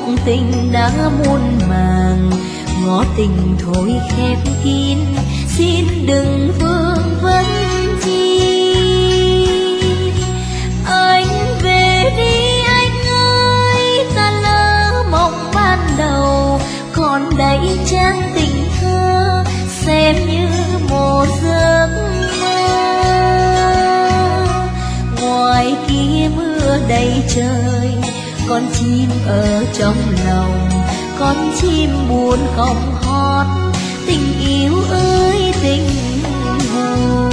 mộng tình đã muôn màng, ngõ tình thôi khép kín, xin đừng vương vấn chi. Anh về đi anh ơi, ta lỡ mộng ban đầu, còn đây trang tình thơ xem như một giấc mơ. Ngoài kia mưa đầy trời, con chim ở trong lòng, con chim buồn không hót, tình yêu ơi tình hồn.